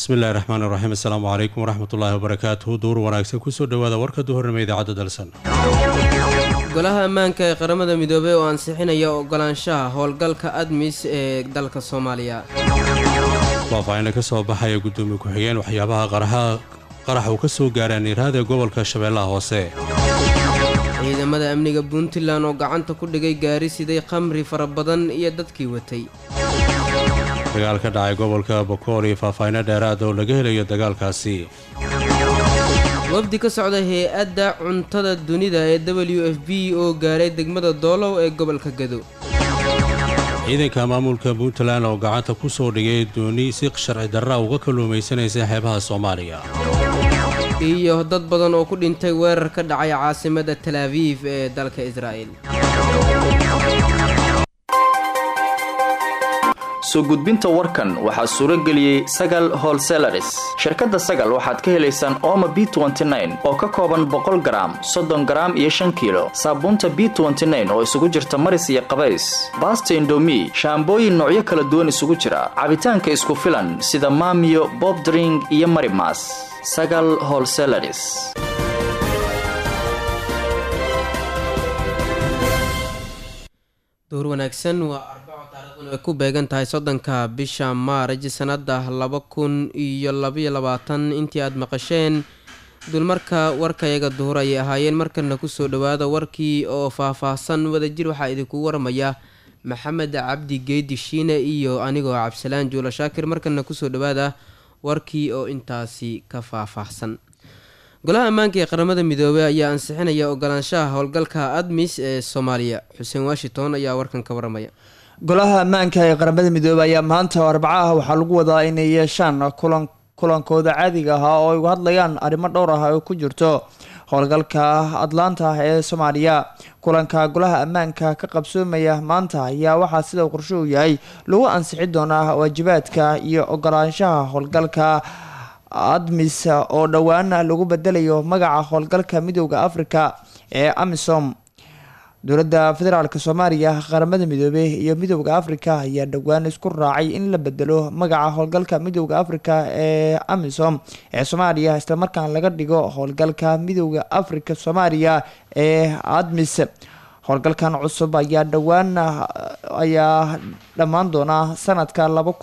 bismillahi raxmaani raxiim assalaamu calaykum waraxmatullaahi wabarakaatuhu duur wanaagsan kusoo dhowaada warka duhurnimo idaacadda dalsan golaha ammaanka ee qaramada midoobay oo ansixinaya ogolaanshaha howlgalka admis ee dalka Soomaaliya faahfaahin ka soo baxaya gudoomiye ku-xigeen waxyaabaha qarax uu ka soo gaaray niiraada gobolka Shabeellaha Hoose ciidamada amniga Puntland oo gacanta ku dhigay gaari siday khamri farabadan iyo dadkii watay dagaal ka dhacay gobolka Boqol iyo faahfaahin dheeraad oo laga helayo dagaalkaasi wafdi ka socda hay'adda cuntada dunida ee WFP oo gaaray degmada Doolow ee gobolka Gado ciidanka maamulka Puntland oo gacanta ku soo dhigay dooni si sharci darro uga kalluumaysanaysa xeebaha Soomaaliya iyo dad badan oo ku dhintay weerar ka dhacay caasimadda Tel Aviv ee dalka Israa'iil soo gudbinta warkan waxaa suuro geliyay Sagal Wholesalers shirkadda Sagal waxaad ka helaysaan Omo B29 oo ka kooban 100 gram 30 gram iyo 5 kilo saabuunta B29 oo isugu jirta maris iyo qabays Basta Indomie shaambooyin noocyo kala duwan isugu jira cabitaanka isku filan sida Maamiyo Bob Drink iyo Marimas Sagal Wholesalers door wanaagsan waa ay ku beegan tahay 30 bisha Maarch sanada 2022 intii aad maqasheen dulmarka warkayaga duhur ay ahaayeen markana ku soo dhawaada warkii oo faahfaahsan wadajir waxa idinku warmaya Maxamed Cabdi Geedi Shiine iyo anigoo Cabsalaan Juula Shaakir markana ku soo dhawaada warkii oo intaasi ka faahfaahsan golaha ammaanka ee qaramada midoobay ayaa ansixinaya ogolaanshaha howlgalka admis ee Soomaaliya Xuseen Washington ayaa warkan ka warmaya golaha ammaanka ee qaramada midoobay ayaa maanta Arbacaha waxaa lagu wadaa inay yeeshaan kulankooda caadiga ah oo ay hadlayaan arrimo dhowr ah oo ku jirto howlgalka Atlanta ee Soomaaliya kulanka golaha ammaanka ka qabsoomaya maanta ayaa waxaa sida qorshe u yahay lagu ansixin doonaa waajibaadka iyo ogolaanshaha howlgalka admis oo dhawaan lagu bedelayo magaca howlgalka midowga Afrika ee AMISOM dowladda federaalka Soomaaliya qaramada midoobay iyo midowga Afrika ayaa dhawaan isku raacay in la bedelo magaca howlgalka midowga Afrika ee AMISOM ee Soomaaliya isla markaan laga dhigo howlgalka midowga Afrika Soomaaliya ee ADMIS howlgalkan cusub ayaa dhawaan ayaa dhamaan doona sanadka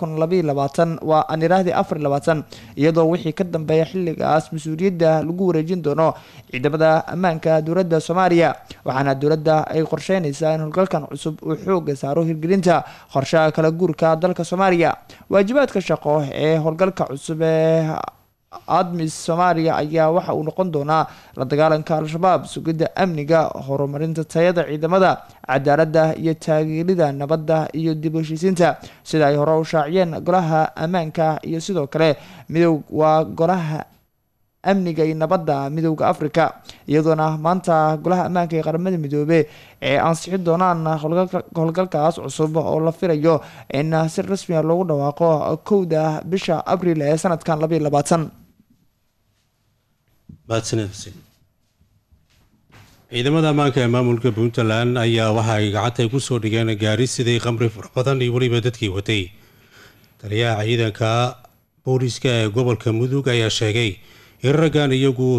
2022 waa aniraahdi 24 iyadoo wixii ka dambeeya xilligaas mas'uuliyadda lagu wareejin doono ciidamada ammaanka dowladda Soomaaliya waxaana dowladda ay qorsheynaysaa in howlgalkan cusub uu xoog saaro hirgelinta qorshaha kala guurka dalka Soomaaliya waajibaadka shaqo ee howlgalka cusub ee admis Soomaaliya ayaa waxa uu noqon doonaa la dagaalanka al-shabaab sugidda amniga horumarinta tayada ciidamada cadaaladda iyo taageerida nabadda iyo dib u heshiisiinta sida ay hore u shaaciyeen golaha ammaanka iyo sidoo kale waa golaha amniga iyo nabadda midowga Afrika iyadoona maanta golaha ammaanka ee qaramada midoobay ee ansixin doonaan howlgalkaas cusub oo la filayo in si rasmi ah loogu dhawaaqo 1 bisha Abriil ee sanadkan 2022 ciidamada ammaanka ee maamulka Puntland ayaa waxa ay gacanta ku soo dhigeen gaari siday khamri farabadan iyo waliba dadkii watay taliyaha ciidanka booliska ee gobolka Mudug ayaa sheegay in raggan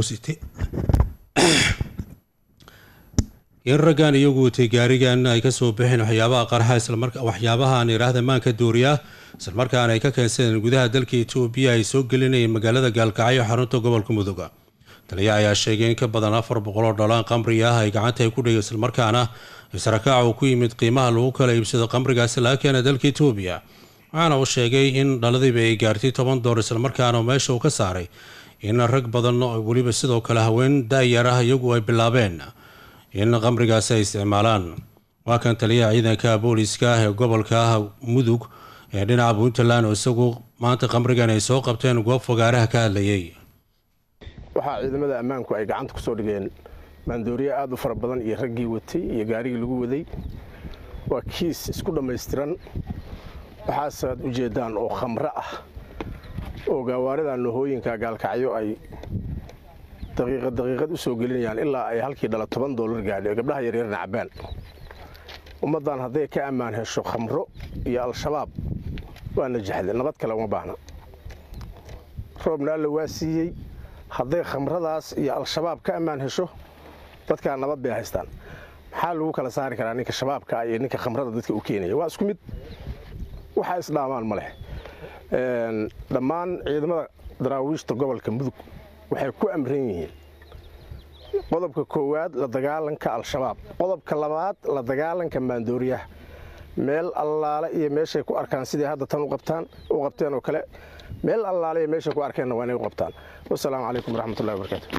iyagu watay gaarigan ay ka soo bixeen waxyaabaha qarxa waxyaabaha aan iraahda maanka dooriya isla markaana ay ka keensadeen gudaha dalka Itoobiya ay soo gelinayeen magaalada Gaalkacyo xarunta gobolka Mudug taliyaha ayaa sheegay in ka badan 400 dhalaan khamri ah ay gacanta ku dhigay isla markaana israaca uu ku yimid qiimaha lagu kala iibsado khamrigaas la keenay dalka Itoobiya waxaana uu sheegay in dhaladiiba ay gaartay $10 isla markaana meesha uu ka saaray in rag badan oo waliba sidoo kale haween daayar ah iyagu ay bilaabeen in khamrigaas ay isticmaalaan waa kan taliyaha ciidanka booliska ee gobolka Mudug ee dhinaca Puntland oo isagu maanta khamrigan ay soo qabteen goob fogaaraha ka hadlayay waxa ciidamada ammaanku ay gacanta ku soo dhigeen maandooriye aad u fara badan iyo raggii watay iyo gaarigii lagu waday waa kiis isku dhameystiran waxaad u jeedaan oo khamro ah oo gawaarida noohooyinka Gaalkacyo ay daqiiqad u soo gelinayaan ilaa ay halkii dhala $10 gaadhay gabdhaha yar yar nacbaan ummadan haday ka ammaan hesho khamro iyo al-shabaab waa najaxday nabad kale uma baahna roobna alla waa siiyey hadday khamradaas iyo al-shabaab ka ammaan hesho dadkaa nabad bay haystaan maxaa lagu kala saari karaa ninka shabaabka iyo ninka khamrada dadka u keenaya waa isku mid waxaa isdhaamaan ma leh dhammaan ciidamada daraawiishta gobolka mudug waxay ku amran yihiin qodobka koowaad la dagaalanka al-shabaab qodobka labaad la dagaalanka maandooriyaha meel allaale iyo meeshay ku arkaan sidii hadda tan u qabteen oo kale meel allaale iyo meeshay ku arkeenna waa inay u qabtaan wasalaamu calaykum waraxmatullahi wabarakaatu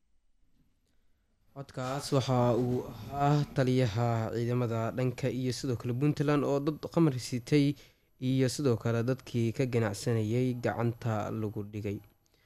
codkaas waxa uu ahaa taliyaha ciidamada dhanka iyo sidoo kale puntland oo dad qamar sitay iyo sidoo kale dadkii ka ganacsanayay gacanta lagu dhigay.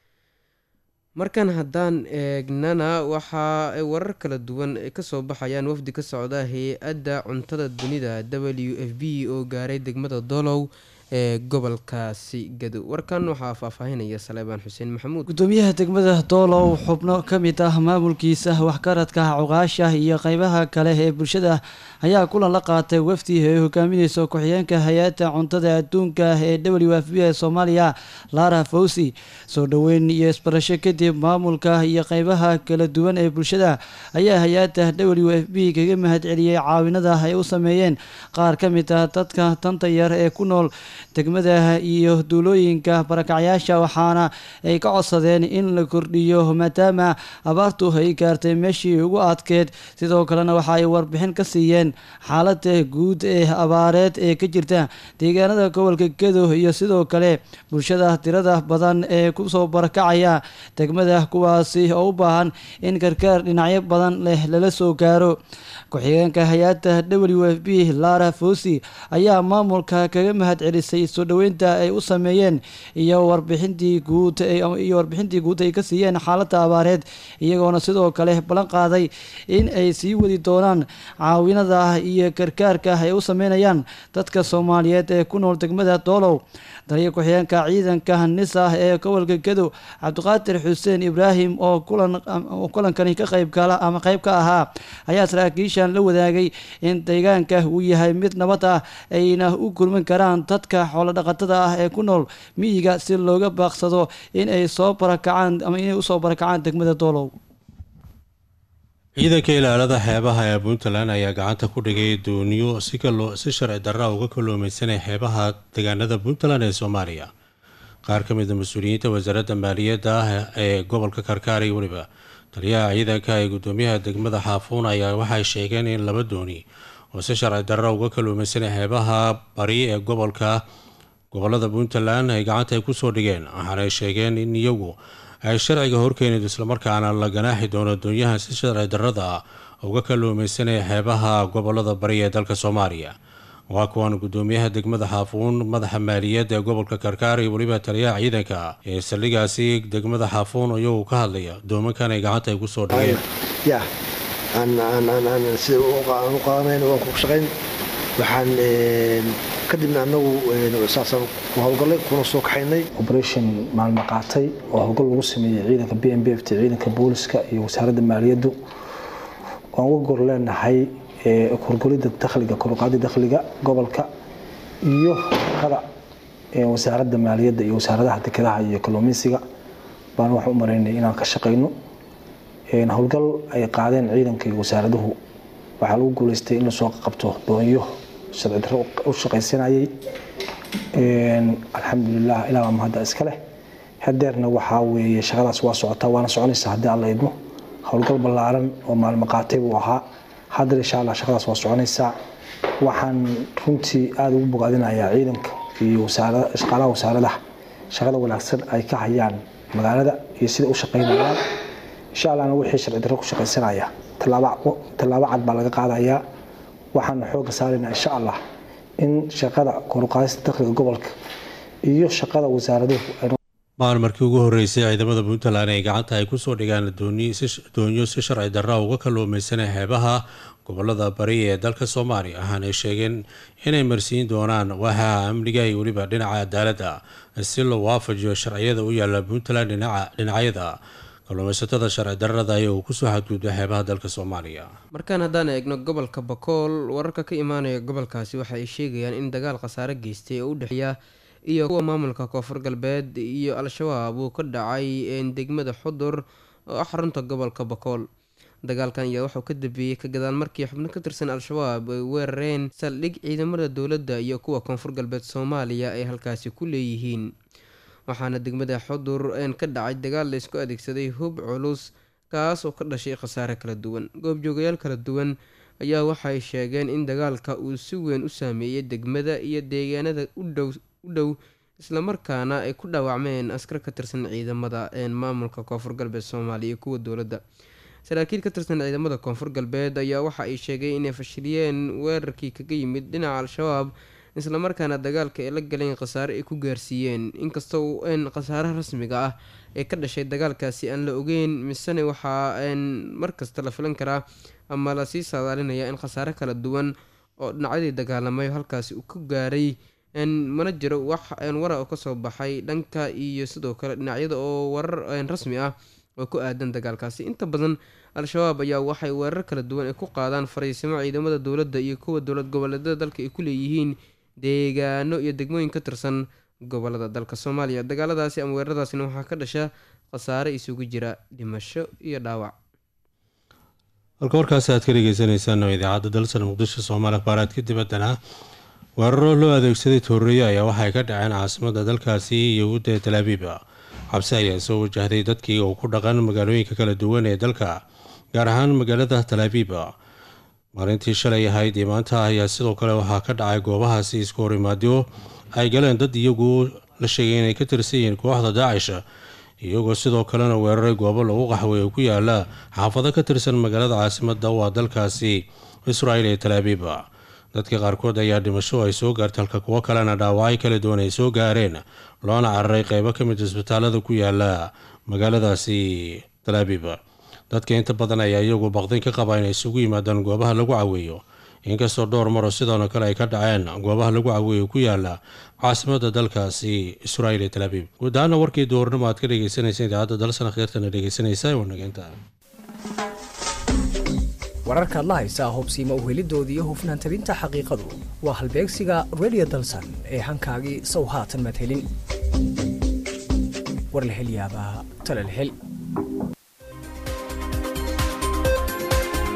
markan haddaan eegnana waxaa ay warar kala duwan kasoo baxayaan wafdi ka socda hay-adda cuntada dunida WFP oo gaaray degmada Dolow ee gobolkaasi Gadow. warkan waxaa faahfaahinaya Saleebaan Xuseen Maxamuud. gudoomiyaha degmada Dolow xubno ka mid ah maamulkiisa waxgaradka cuqaasha iyo qaybaha kale ee bulshada ayaa kulan la qaatay wafdi ay hogaaminayso ku-xigeenka hay-adda cuntada adduunka ee WFP ee Soomaaliya Lara Fawzi. soo dhaweyn iyo isbarasho kadib maamulka iyo qaybaha kala duwan ee bulshada ayaa hay-adda WFP kaga mahadceliyay caawinada ay u sameeyeen qaar ka mid ah dadka tanta yar ee ku nool degmada iyo duulooyinka barakacyaasha, waxaana ay ka codsadeen in la kordhiyo maadaama abaartu ay gaartay meeshii ugu adkeed. sidoo kalena waxa ay warbixin ka siiyeen xaaladda guud ee abaareed ee ka jirta deegaanada gobolka Gadow iyo sidoo kale bulshada tirada badan ee kusoo barakacaya degmada, kuwaasi oo u baahan in gargaar dhinacyo badan leh lala soo gaaro. ku-xigeenka hay-adda WFP Lara Fawzi ayaa maamulka kaga mahadcelisay soo dhaweynta ay u sameeyeen iyo warbixintii guud ay ka siiyeen xaaladda abaareed, iyagoona sidoo kale ballan qaaday in ay sii wadi doonaan caawinada iyo gargaarka ay u sameynayaan dadka Soomaaliyeed ee ku nool degmada Dolow. taliya ku-xigeenka ciidanka NISA ee gobolka Gadow Cabdiqaadir Xuseen Ibraahim oo kulankani ka qayb ka ahaa ayaa saraakiishan la wadaagay in deegaanka uu yahay mid nabad ah ayna u gurman karaan dadka xoolo dhaqatada ah ee ku nool miyiga si looga baaqsado in ay soo barakacaan ama inay u soo barakacaan degmada Dolow. ciidanka ilaalada xeebaha ee Puntland ayaa gacanta ku dhigay dooniyo si sharci darra uga kalluumaysanaya xeebaha deegaanada Puntland ee Soomaaliya. qaar ka mid ah mas'uuliyiinta wasaaradda maaliyadda ee gobolka Karkaar iyo waliba taliyaha ciidanka ee gudoomiyaha degmada Xaafuun ayaa waxay sheegeen in laba dooni oo si sharci darra uga kalluumaysanaya xeebaha bari ee gobolada Puntland ay gacanta ku soo dhigeen, waxaana ay sheegeen in iyagu ay sharciga horkeenid islamarkaana la ganaaxi doono doonyahan si sharci darrada ah uga kalluumaysanaya xeebaha gobolada bari ee dalka Soomaaliya. waa kuwan gudoomiyaha degmada Xaafuun, madaxa maaliyadda ee gobolka Karkaar iyo waliba taliyaha ciidanka ee saldhigaasi degmada Xaafuun oo ka hadlaya doomankan ay gacanta ku soo dhigeen. sida u qaadanayn waan ku shaqayn waxaan kadibna anagu saasan ku howlgalay kuna soo kaxaynay operation maalmo qaatay oo howlgal lagu sameeyay ciidanka BNPF ciidanka booliska iyo wasaaradda maaliyadda oo ugu gor leenahay korgolida dakhliga korqaadida dakhliga gobolka iyo qada wasaaradda maaliyadda iyo wasaaradaha dekedaha iyo kalluumaysiga baan wax u mareynay inaan ka shaqeyno howlgal ay qaadeen ciidanka iyo wasaaraduhu waxaa lagu guuleystay in la soo qabto doonyo sharci darro u shaqaysanayay. alxamdulilah ilaa ma hadda iska leh hadeerna waxaa weeye shaqadaas waa socotaa waana soconaysaa haddii alla idmo. howlgal ballaaran oo maalmo qaatay buu ahaa. haddana insha allah shaqadaas waa soconaysaa. waxaan runtii aada ugu bogaadinayaa ciidanka iyo shaqaalaha wasaaradaha shaqada wanaagsan ay ka hayaan magaalada iyo sida u shaqaynayaan. insha allahna wixii sharci darro ku shaqaysanaya tallaabo cad baa laga qaadayaa. waxaan xooga saaraynaa insha allah in shaqada koruqaadista dakhliga gobolka iyo shaqada wasaaraduhu markii ugu horeysay ciidamada Puntland ay gacanta ay ku soo dhigaan doonyo si sharci darra uga kalluumaysanaya xeebaha gobolada bari ee dalka Soomaaliya, waxaana ay sheegeen inay marsiin doonaan waxa amniga iyo waliba dhinaca cadaaladda si loo waafajiyo sharciyada u yaala Puntland dhinacyada kalluumaysatada sharci darrada uu ku soo xadgudbay xeebaha dalka Soomaaliya. markaan haddaan eegno gobolka Bakool, wararka ka imaanaya gobolkaasi waxa ay sheegayaan in dagaal khasaare geystay oo u dhexeeya iyo kuwa maamulka koonfur galbeed iyo al-shabaab uu ka dhacay degmada xudur oo xarunta gobolka bakool. dagaalkan ayaa wuxuu ka dambeeyey ka gadaal markii xubno ka tirsan al-shabaab ay weerareen saldhig ciidamada dowladda iyo kuwa koonfur galbeed soomaaliya ay halkaasi ku leeyihiin. waxaana degmada xudur ka dhacay dagaal la isku adeegsaday hub culus kaas oo ka dhashay khasaare kala duwan. goobjoogayaal kala duwan ayaa waxay sheegeen in dagaalka uu si weyn u saameeyey degmada iyo deegaanada u dhow islamarkaana ay ku dhaawacmeen askar ka tirsan ciidamada maamulka koonfur galbeed soomaaliya iyo kuwa dowladda. saraakiil ka tirsan ciidamada koonfur galbeed ayaa waxa ay sheegay inay fashiliyeen weerarkii kaga yimid dhinaca al-shabaab islamarkaana dagaalka ay la galeen khasaare ay ku gaarsiiyeen. inkastoo khasaare rasmiga ah ee ka dhashay dagaalkaasi aan la ogeyn misene waxaa markasta la filan karaa ama lasii saadaalinaya in khasaare kala duwan oo dhinacyadii dagaalamayo halkaasi uu ka gaaray. mana jiro wax wara oo kasoo baxay dhanka iyo sidoo kale dhinacyada oo warar rasmi ah oo ku aadan dagaalkaasi. inta badan al-shabaab ayaa waxay weerar kala duwan ay ku qaadaan fariisimo ciidamada dowladda iyo kuwa dowlad goboleedyada dalka ay ku leeyihiin deegaano iyo degmooyin ka tirsan gobolada dalka soomaaliya. dagaaladaasi ama weeraradaasina waxaa ka dhasha khasaare isugu jira dhimasho iyo dhaawac. halka warkaasi aad ka dhegeysaneysaan oo idaacadda dalsan muqdisho soomaali akhbaaraadka dibaddana weeraro loo adeegsaday tooreeyo ayaa waxay ka dhaceen caasimada dalkaasi yahuudda ee talaabiib. xabsi ayaa soo wajahday dadkii oo ku dhaqan magaalooyinka kala duwan ee dalka gaar ahaan magaalada talaabiib. maalintii shalay ahayd iyo maanta ayaa sidoo kale waxaa ka dhacay goobahaasi isku horimaadyo ay galeen dad iyagu la sheegay inay ka tirsan yihiin kooxda daacish, iyagoo sidoo kalena weeraray goobo lagu qaxway oo ku yaala xaafado ka tirsan magaalada caasimada waa dalkaasi israel ee talaabiib. dadka qaarkood ayaa dhimasho ay soo gaartay halka kuwo kalena dhaawacyo kala duwan ay soo gaareen, loona cararay qeybo ka mid isbitaalada ku yaala magaaladaasi talaabiib. dadka inta badan ayaa iyagu baqdin ka qaba inay isugu yimaadaan goobaha lagu caweeyo, inkastoo dhowr maro sidoona kale ay ka dhaceen goobaha lagu caweeyo ku yaala caasimada dalkaasi israel ee talaabiib. guud ahaana warkii duhurnimo aad ka dhegeysanaysa idaacadda dalsan kheyrtana dhegeysanaysa wanageynta wararkaad la haysaa hubsiima u helidoodii iyo hufnaan tabinta xaqiiqadu waa halbeegsiga radio dalsan ee hankaagii sow haatan madhelin war la hel yaabaa tala la hel.